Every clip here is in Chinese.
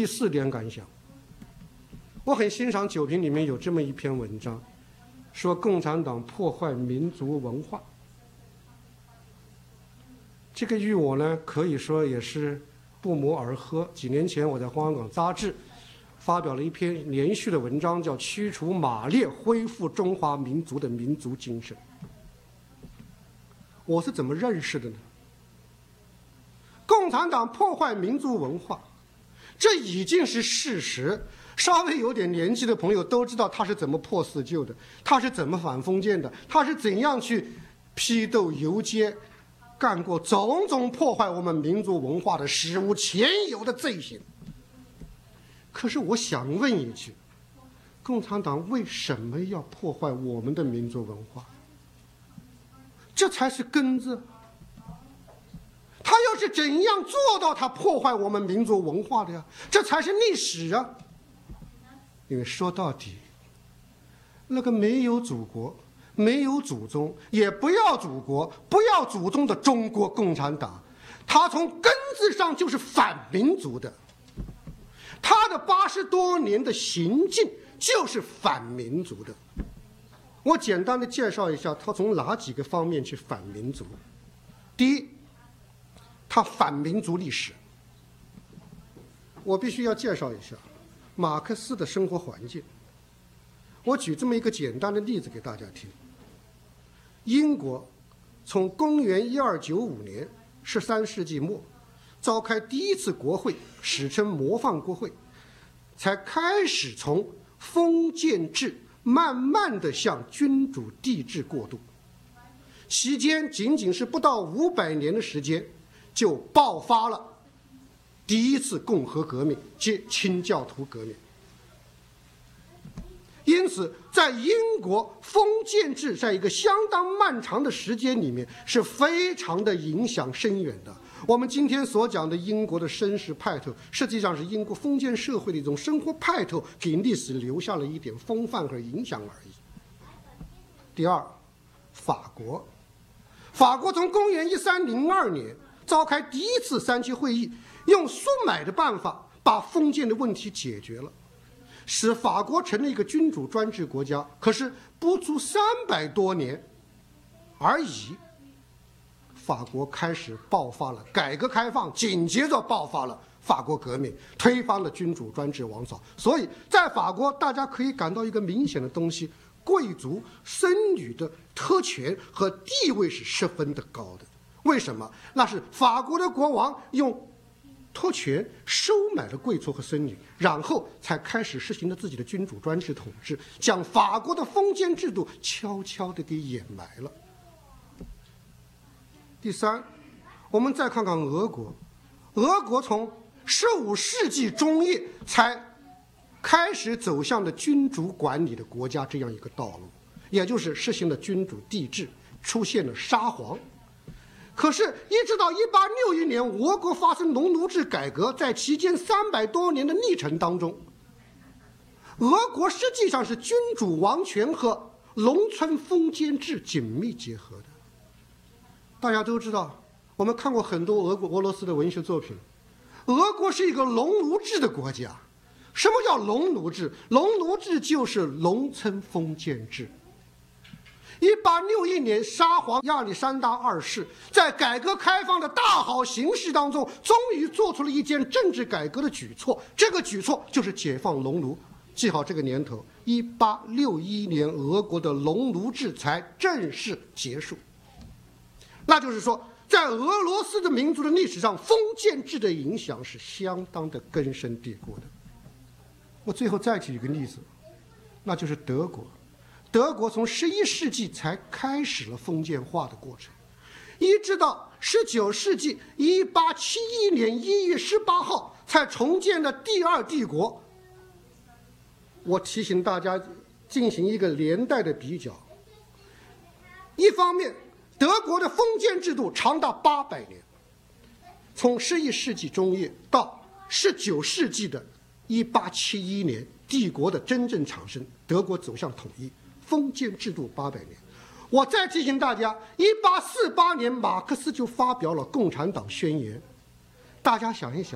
第4点感想，我很欣赏酒瓶里面有这么一篇文章，说共产党破坏民族文化。这个与我呢，可以说也是不谋而合。几年前我在《香港杂志》发表了一篇连续的文章，叫《驱除马列，恢复中华民族的民族精神》。我是怎么认识的呢？共产党破坏民族文化，这已经是事实。稍微有点年纪的朋友都知道他是怎么破四旧的，他是怎么反封建的，他是怎样去批斗游街，干过种种破坏我们民族文化的史无前有的罪行。可是我想问一句，共产党为什么要破坏我们的民族文化？这才是根子。他又是怎样做到他破坏我们民族文化的呀？这才是历史啊！因为说到底，那个没有祖国、没有祖宗、也不要祖国、不要祖宗的中国共产党，他从根子上就是反民族的。他的80多年的行径就是反民族的。我简单的介绍一下，他从哪几个方面去反民族。第一，他反民族历史。我必须要介绍一下马克思的生活环境。我举这么一个简单的例子给大家听。英国从公元1295年13世纪末召开第一次国会，史称模范国会，才开始从封建制慢慢的向君主帝制过渡。期间仅仅是不到500年的时间，就爆发了第一次共和革命，即清教徒革命。因此在英国封建制在一个相当漫长的时间里面是非常的影响深远的。我们今天所讲的英国的绅士派头，实际上是英国封建社会的一种生活派头，给历史留下了一点风范和影响而已。第二，法国从公元1302年召开第一次3期会议，用苏买的办法把封建的问题解决了，使法国成了一个君主专制国家。可是不足300多年而已，法国开始爆发了改革开放，紧接着爆发了法国革命，推翻了君主专制王朝。所以在法国大家可以感到一个明显的东西，贵族僧侣的特权和地位是十分的高的。为什么？那是法国的国王用特权收买了贵族和僧侣，然后才开始实行了自己的君主专制统治，将法国的封建制度悄悄地给掩埋了。第三，我们再看看俄国从15世纪中叶才开始走向了君主管理的国家这样一个道路，也就是实行了君主帝制，出现了沙皇。可是一直到1861年俄国发生农奴制改革，在期间300多年的历程当中，俄国实际上是君主王权和农村封建制紧密结合的。大家都知道，我们看过很多俄罗斯的文学作品，俄国是一个农奴制的国家。什么叫农奴制？农奴制就是农村封建制。1861年，沙皇亚历山大2世在改革开放的大好形势当中，终于做出了一件政治改革的举措。这个举措就是解放农奴。记好这个年头，1861年，俄国的农奴制才正式结束。那就是说，在俄罗斯的民族的历史上，封建制的影响是相当的根深蒂固的。我最后再举一个例子，那就是德国。德国从11世纪才开始了封建化的过程，一直到19世纪1871年1月18号才重建了第二帝国。我提醒大家进行一个连带的比较。一方面，德国的封建制度长达800年，从11世纪中叶到19世纪的1871年，帝国的真正产生，德国走向统一，封建制度800年。我再提醒大家，1848年马克思就发表了《共产党宣言》。大家想一想，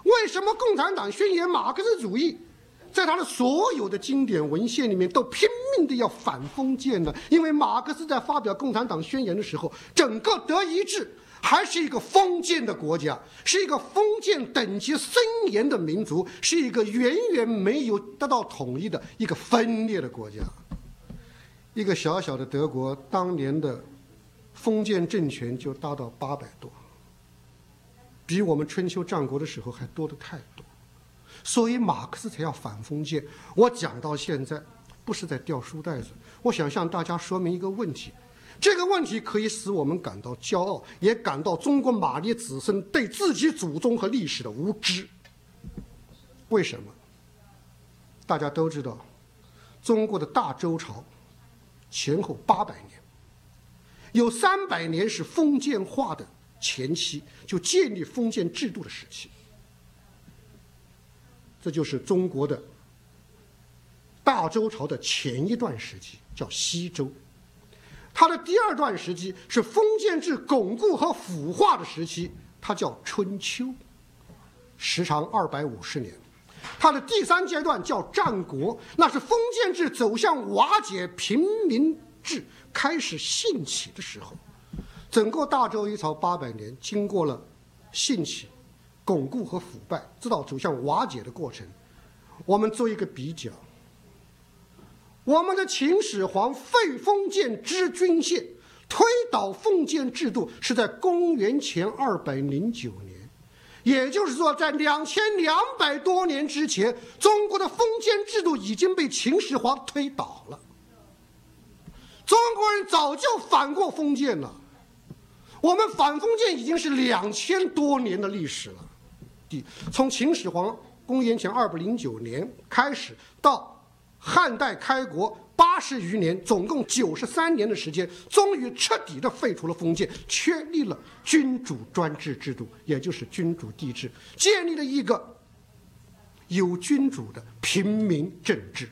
为什么共产党宣言马克思主义在他的所有的经典文献里面都拼命的要反封建呢？因为马克思在发表共产党宣言的时候，整个德意志还是一个封建的国家，是一个封建等级森严的民族，是一个远远没有得到统一的一个分裂的国家。一个小小的德国当年的封建政权就达到800多，比我们春秋战国的时候还多得太多。所以马克思才要反封建。我讲到现在不是在掉书袋子，我想向大家说明一个问题，这个问题可以使我们感到骄傲，也感到中国马列子孙对自己祖宗和历史的无知。为什么？大家都知道，中国的大周朝前后800年，有300年是封建化的前期，就建立封建制度的时期。这就是中国的大周朝的前一段时期，叫西周。它的第二段时期是封建制巩固和腐化的时期，它叫春秋，时长250年。它的第三阶段叫战国，那是封建制走向瓦解，平民制开始兴起的时候。整个大周一朝800年，经过了兴起、巩固和腐败，直到走向瓦解的过程。我们做一个比较，我们的秦始皇废封建知郡县，推倒封建制度是在公元前209年，也就是说在2200多年之前，中国的封建制度已经被秦始皇推倒了。中国人早就反过封建了，我们反封建已经是2000多年的历史了。从秦始皇公元前209年开始，到汉代开国80余年，总共93年的时间，终于彻底的废除了封建，确立了君主专制制度，也就是君主帝制，建立了一个有君主的平民政治。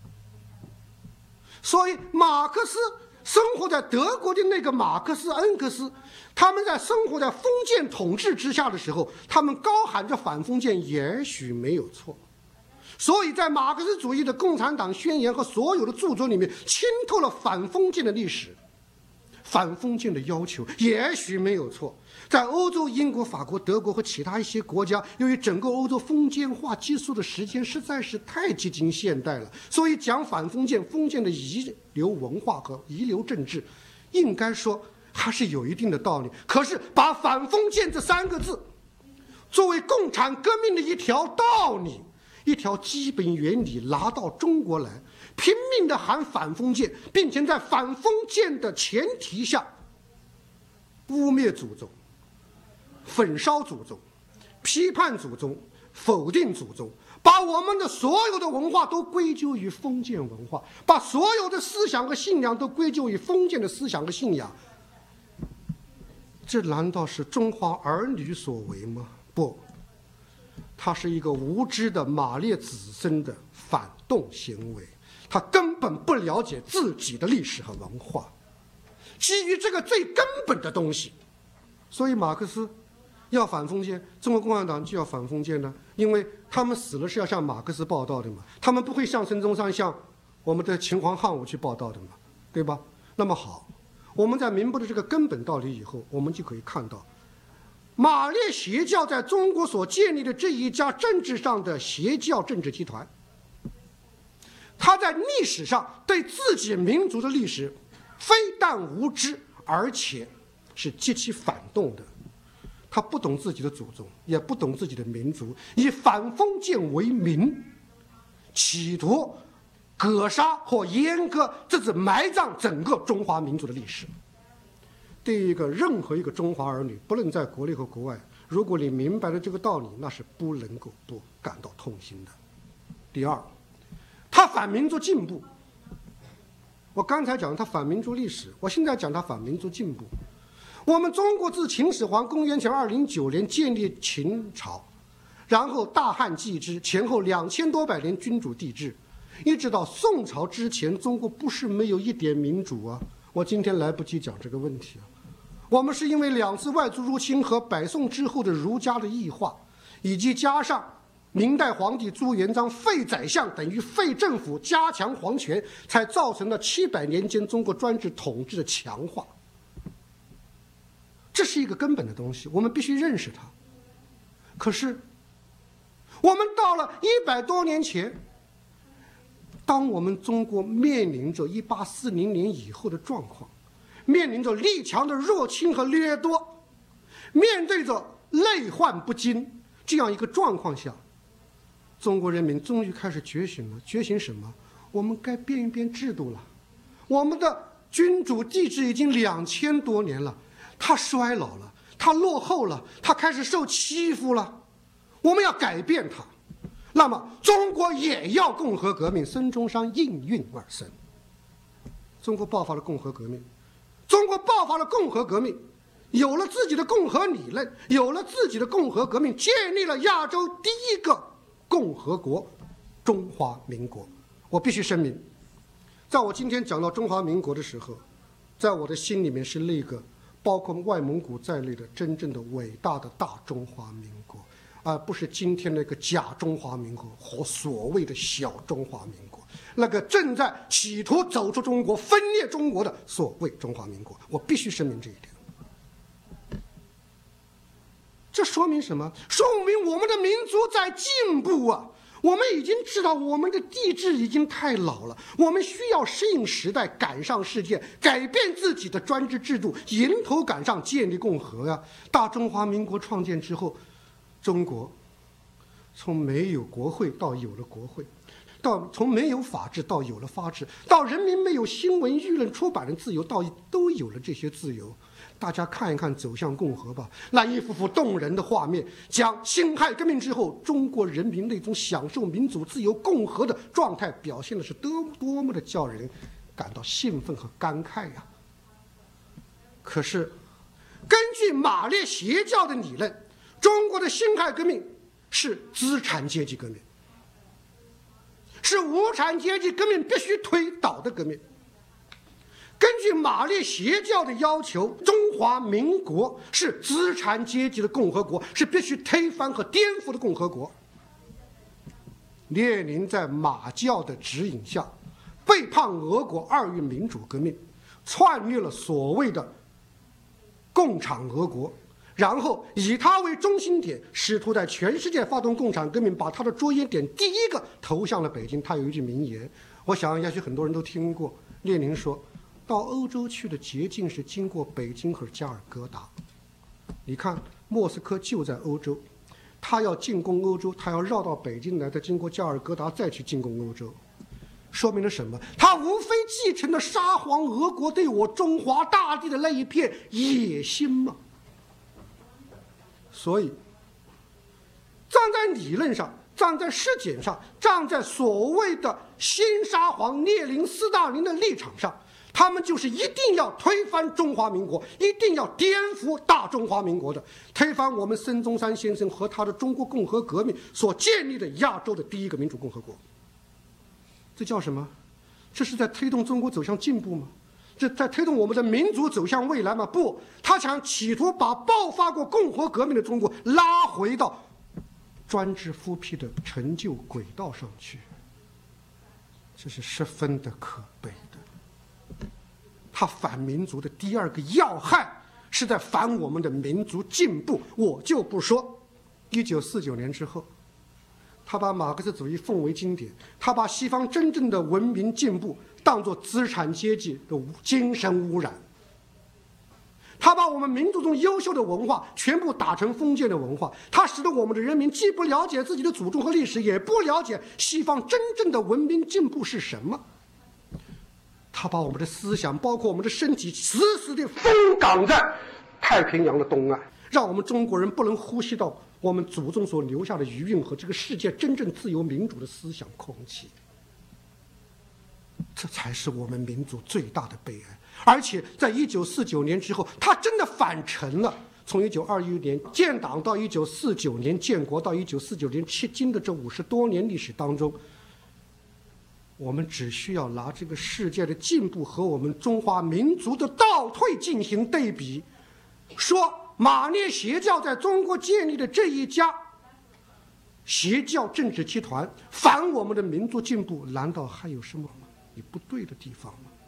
所以马克思生活在德国的那个马克思、恩格斯，他们在生活在封建统治之下的时候，他们高喊着反封建，也许没有错。所以在马克思主义的共产党宣言和所有的著作里面，浸透了反封建的历史，反封建的要求，也许没有错。在欧洲，英国、法国、德国和其他一些国家，由于整个欧洲封建化激素的时间实在是太接近现代了，所以讲反封建、封建的遗留文化和遗留政治，应该说还是有一定的道理。可是把反封建这3个字作为共产革命的一条道理、一条基本原理拿到中国来，拼命的喊反封建，并且在反封建的前提下污蔑祖宗、焚烧祖宗、批判祖宗、否定祖宗，把我们的所有的文化都归咎于封建文化，把所有的思想和信仰都归咎于封建的思想和信仰。这难道是中华儿女所为吗？不，它是一个无知的马列子孙的反动行为，他根本不了解自己的历史和文化。基于这个最根本的东西，所以马克思要反封建，中国共产党就要反封建呢，因为他们死了是要向马克思报道的嘛，他们不会向孙中山、向我们的秦皇汉武去报道的嘛，对吧？那么好，我们在明白了这个根本道理以后，我们就可以看到，马列邪教在中国所建立的这一家政治上的邪教政治集团，他在历史上对自己民族的历史非但无知，而且是极其反动的。他不懂自己的祖宗，也不懂自己的民族，以反封建为名，企图格杀或阉割，这是埋葬整个中华民族的历史。对于任何一个中华儿女，不论在国内和国外，如果你明白了这个道理，那是不能够不感到痛心的。第二，他反民族进步。我刚才讲他反民族历史，我现在讲他反民族进步。我们中国自秦始皇公元前209年建立秦朝，然后大汉继之，前后2000多百年君主帝制，一直到宋朝之前，中国不是没有一点民主啊。我今天来不及讲这个问题啊。我们是因为2次外族入侵和北宋之后的儒家的异化， 以及加上明代皇帝朱元璋废宰相等于废政府，加强皇权，才造成了700年间中国专制统治的强化。这是一个根本的东西，我们必须认识它。可是我们到了100多年前，当我们中国面临着1840年以后的状况，面临着列强的入侵和掠夺，面对着内患不惊这样一个状况下，中国人民终于开始觉醒了。觉醒什么？我们该变一变制度了。我们的君主帝制已经2000多年了，它衰老了，它落后了，它开始受欺负了，我们要改变它。那么中国也要共和革命，孙中山应运而生。中国爆发了共和革命，中国爆发了共和革命，有了自己的共和理论，有了自己的共和革命，建立了亚洲第一个共和国——中华民国。我必须声明，在我今天讲到中华民国的时候，在我的心里面是那个包括外蒙古在内的真正的伟大的大中华民国，而不是今天那个假中华民国和所谓的小中华民国，那个正在企图走出中国、分裂中国的所谓中华民国。我必须声明这一点。这说明什么？说明我们的民族在进步啊！我们已经知道我们的帝制已经太老了，我们需要适应时代，赶上世界，改变自己的专制制度，迎头赶上，建立共和呀！大中华民国创建之后，中国从没有国会到有了国会，到从没有法治到有了法治，到人民没有新闻、舆论、出版的自由，到都有了这些自由。大家看一看走向共和吧，那一幅幅动人的画面，将辛亥革命之后中国人民那种享受民主自由共和的状态表现的是多么的叫人感到兴奋和感慨呀！可是根据马列邪教的理论，中国的辛亥革命是资产阶级革命，是无产阶级革命必须推倒的革命。根据马列邪教的要求，中华民国是资产阶级的共和国，是必须推翻和颠覆的共和国。列宁在马教的指引下，背叛俄国2月民主革命，篡越了所谓的共产俄国，然后以它为中心点，试图在全世界发动共产革命，把他的着眼点第一个投向了北京。他有一句名言，我想也许很多人都听过，列宁说，到欧洲去的捷径是经过北京和加尔各答。你看，莫斯科就在欧洲，他要进攻欧洲，他要绕到北京来，再经过加尔各答，再去进攻欧洲。说明了什么？他无非继承了沙皇俄国对我中华大地的那一片野心嘛。所以，站在理论上，站在实践上，站在所谓的新沙皇列宁、斯大林的立场上，他们就是一定要推翻中华民国，一定要颠覆大中华民国的，推翻我们孙中山先生和他的中国共和革命所建立的亚洲的第一个民主共和国。这叫什么？这是在推动中国走向进步吗？这在推动我们的民族走向未来吗？不，他想企图把爆发过共和革命的中国拉回到专制复辟的陈旧轨道上去，这是十分的可悲的。他反民族的第二个要害是在反我们的民族进步。我就不说1949年之后，他把马克思主义奉为经典，他把西方真正的文明进步当作资产阶级的精神污染，他把我们民族中优秀的文化全部打成封建的文化，他使得我们的人民既不了解自己的祖宗和历史，也不了解西方真正的文明进步是什么。他把我们的思想，包括我们的身体，死死地封港在太平洋的东岸，让我们中国人不能呼吸到我们祖宗所留下的余韵和这个世界真正自由民主的思想空气。这才是我们民族最大的悲哀。而且在1949年之后，他真的反成了。从1921年建党到1949年建国，到1949年迄今的这50多年历史当中，我们只需要拿这个世界的进步和我们中华民族的倒退进行对比，说马列邪教在中国建立的这一家邪教政治集团反我们的民族进步，难道还有什么你不对的地方吗？